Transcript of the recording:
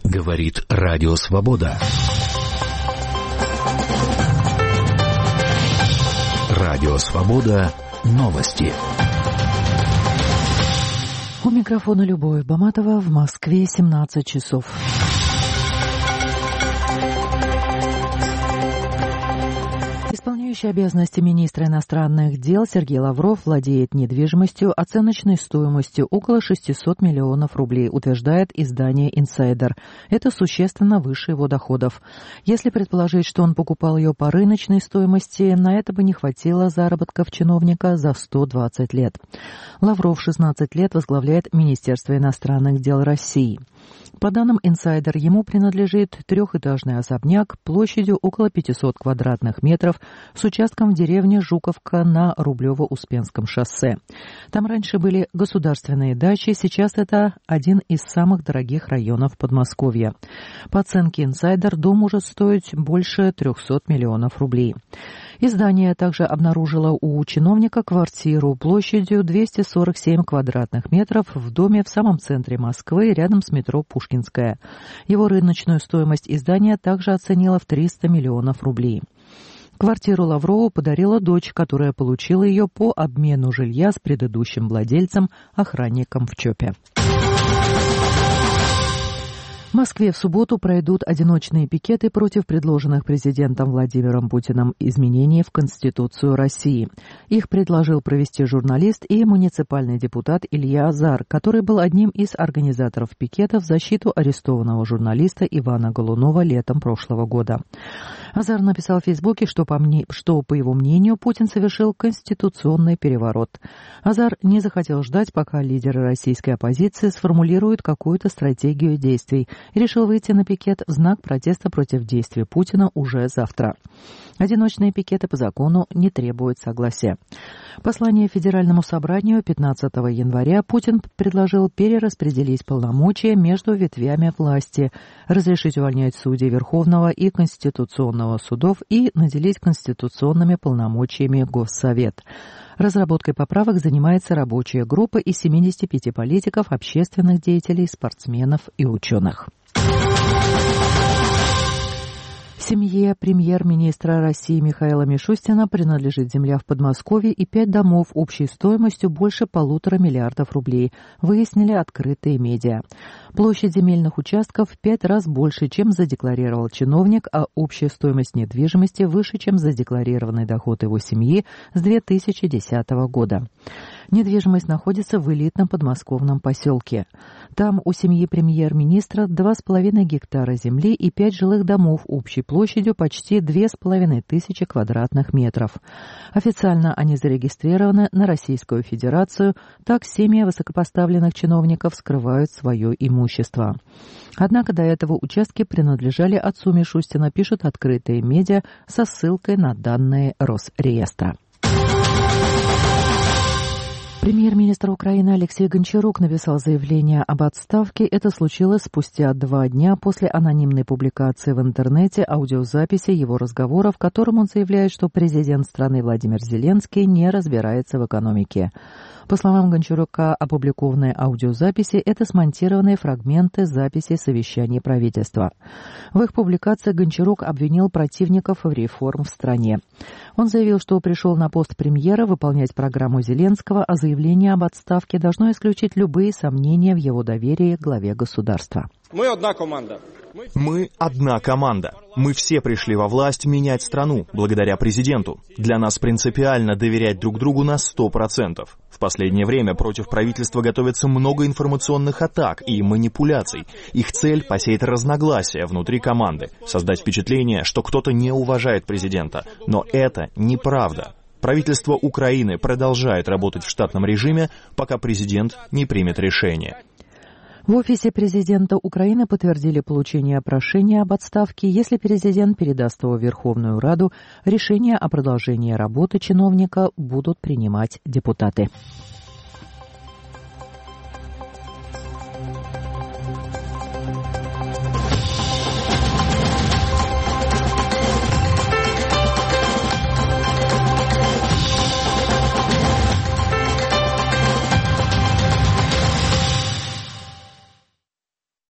Говорит Радио Свобода. Радио Свобода. Новости. У микрофона Любовь Баматова, в Москве 17 часов. Исполняющий обязанности министра иностранных дел Сергей Лавров владеет недвижимостью оценочной стоимостью около 600 миллионов рублей, утверждает издание «Инсайдер». Это существенно выше его доходов. Если предположить, что он покупал ее по рыночной стоимости, на это бы не хватило заработков чиновника за 120 лет. Лавров 16 лет возглавляет Министерство иностранных дел России. По данным «Инсайдер», ему принадлежит трехэтажный особняк площадью около 500 квадратных метров с участком в деревне Жуковка на Рублево-Успенском шоссе. Там раньше были государственные дачи, сейчас это один из самых дорогих районов Подмосковья. По оценке «Инсайдер», дом может стоить больше 300 миллионов рублей. Издание также обнаружило у чиновника квартиру площадью 247 квадратных метров в доме в самом центре Москвы, рядом с метро Пушкинская. Его рыночную стоимость издания также оценило в 300 миллионов рублей. Квартиру Лаврову подарила дочь, которая получила ее по обмену жилья с предыдущим владельцем, охранником в ЧОПе. В Москве в субботу пройдут одиночные пикеты против предложенных президентом Владимиром Путиным изменений в Конституцию России. Их предложил провести журналист и муниципальный депутат Илья Азар, который был одним из организаторов пикета в защиту арестованного журналиста Ивана Голунова летом прошлого года. Азар написал в Фейсбуке, что по его мнению, Путин совершил конституционный переворот. Азар не захотел ждать, пока лидеры российской оппозиции сформулируют какую-то стратегию действий, и решил выйти на пикет в знак протеста против действий Путина уже завтра. Одиночные пикеты по закону не требуют согласия. Послание Федеральному собранию 15 января Путин предложил перераспределить полномочия между ветвями власти, разрешить увольнять судей Верховного и Конституционного судов и наделить конституционными полномочиями Госсовет. Разработкой поправок занимается рабочая группа из 75 политиков, общественных деятелей, спортсменов и ученых. Семье премьер-министра России Михаила Мишустина принадлежит земля в Подмосковье и 5 домов общей стоимостью больше 1,5 миллиарда рублей, выяснили открытые медиа. Площадь земельных участков в 5 раз больше, чем задекларировал чиновник, а общая стоимость недвижимости выше, чем задекларированный доход его семьи с 2010 года. Недвижимость находится в элитном подмосковном поселке. Там у семьи премьер-министра 2,5 гектара земли и 5 жилых домов общей площадью почти 2500 квадратных метров. Официально они зарегистрированы на Российскую Федерацию, так семьи высокопоставленных чиновников скрывают свое имущество. Однако до этого участки принадлежали отцу Мишустина, пишут открытые медиа со ссылкой на данные Росреестра. Премьер-министр Украины Алексей Гончарук написал заявление об отставке. Это случилось спустя 2 дня после анонимной публикации в интернете аудиозаписи его разговора, в котором он заявляет, что президент страны Владимир Зеленский не разбирается в экономике. По словам Гончарука, опубликованные аудиозаписи – это смонтированные фрагменты записей совещаний правительства. В их публикациях Гончарук обвинил противников реформ в стране. Он заявил, что пришел на пост премьера выполнять программу Зеленского, а заявление об отставке должно исключить любые сомнения в его доверии к главе государства. Мы одна команда. Мы одна команда. Мы все пришли во власть менять страну, благодаря президенту. Для нас принципиально доверять друг другу на 100%. В последнее время против правительства готовится много информационных атак и манипуляций. Их цель – посеять разногласия внутри команды, создать впечатление, что кто-то не уважает президента. Но это неправда. Правительство Украины продолжает работать в штатном режиме, пока президент не примет решение. В офисе президента Украины подтвердили получение прошения об отставке, если президент передаст его в Верховную Раду. Решение о продолжении работы чиновника будут принимать депутаты.